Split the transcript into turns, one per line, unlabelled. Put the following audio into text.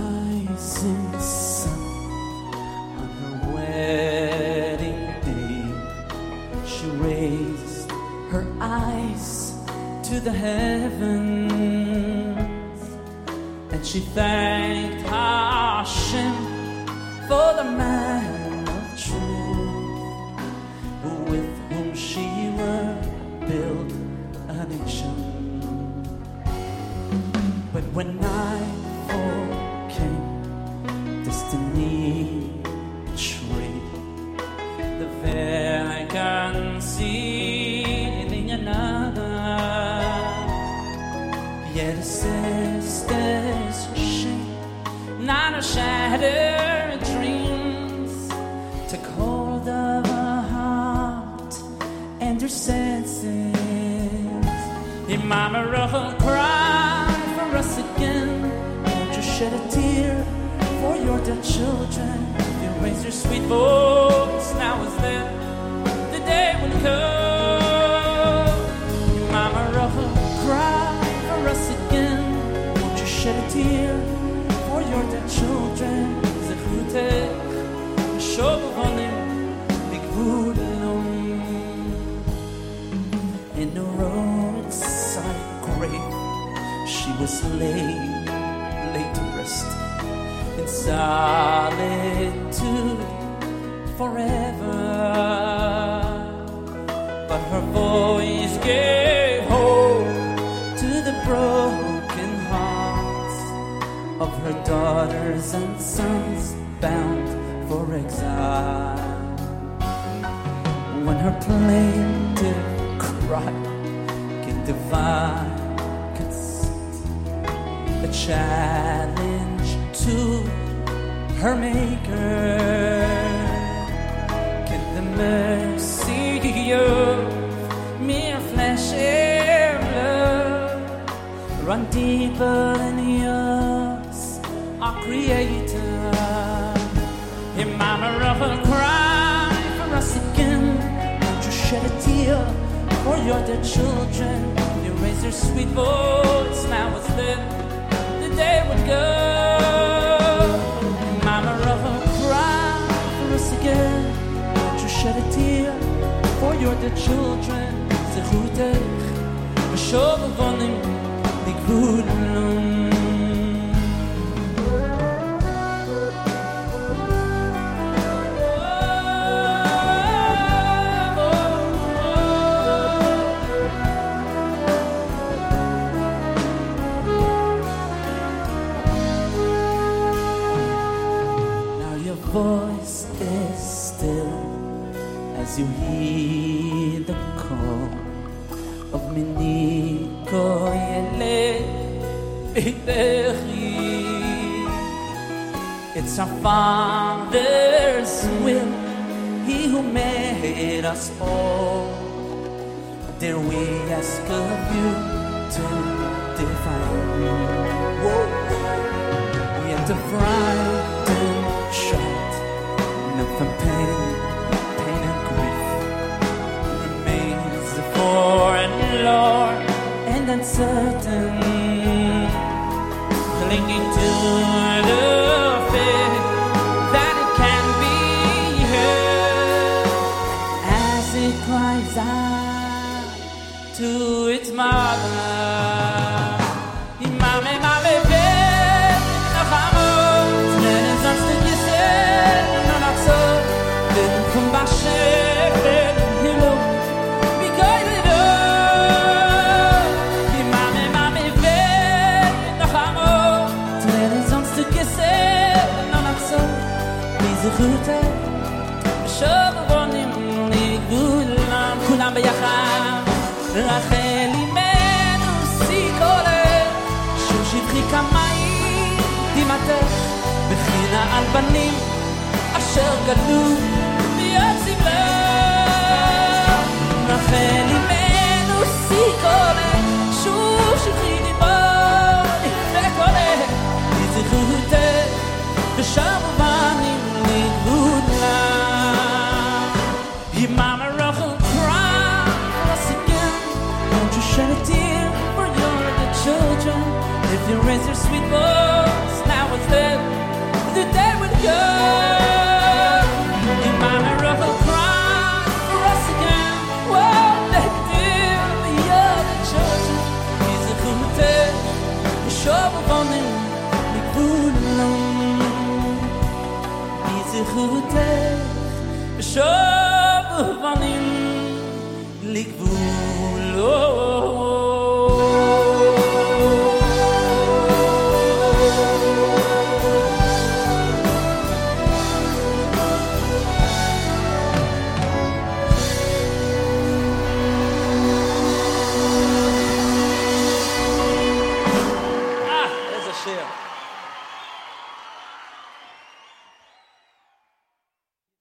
rising sun on her wedding day. She raised her eyes to the heavens, and she thanked Hashem for the man of truth, with whom she would build a nation. But when nightfall came, destiny betrayed the vacancy in another. Yet a sister's shame, not a shattered dreams, took hold of her heart and her senses. Mama Rachel cried for us again. Won't you shed a tear for your dead children? You raise your sweet voice, now is there the day will come. Mama Rachel cried for us again. Won't you shed a tear for your dead children? Zechutech v'shov vonim b'gvul elom. In a roadside grave she was laid to rest in solitude forever. But her voice gave hope to the broken hearts of her daughters and sons bound for exile. When her plaintive cry can divine consent, a challenge to her maker. Can the mercy of mere flesh and blood run deeper than yours, our creator? Mama Rachel cry for us again. Won't you shed a tear for your dead children? You raise your sweet voice, now it's lit, the day would go. Mama Rachel cry for us again. Won't you shed a tear for your dead children? Zechutech v'shov vonim b'gvul elom. Voice is still as you hear the call of Miniko Yele Bitechi. It's our Father's will, He who made us all. Dare we ask of you to define yet to frighten, shout, from pain and grief remains foreign, Lord, and uncertain, clinging to the faith that it can be heard as it cries out to its mother. כולם ביחד רחל אימנו סיקולת שוב שבחי כמיים דמעתך בחינה על בנים אשר גדלו ביד סמלך רחל אימנו סיקולת שוב שבחי דמעתך וקולת לזכותך ושם ובנים לגבולה. Mama Rachel cry for us again. Won't you shed a tear for your dead children? If you raise your sweet voice, now it's there. שליחותך ושוב ובנים לגבולות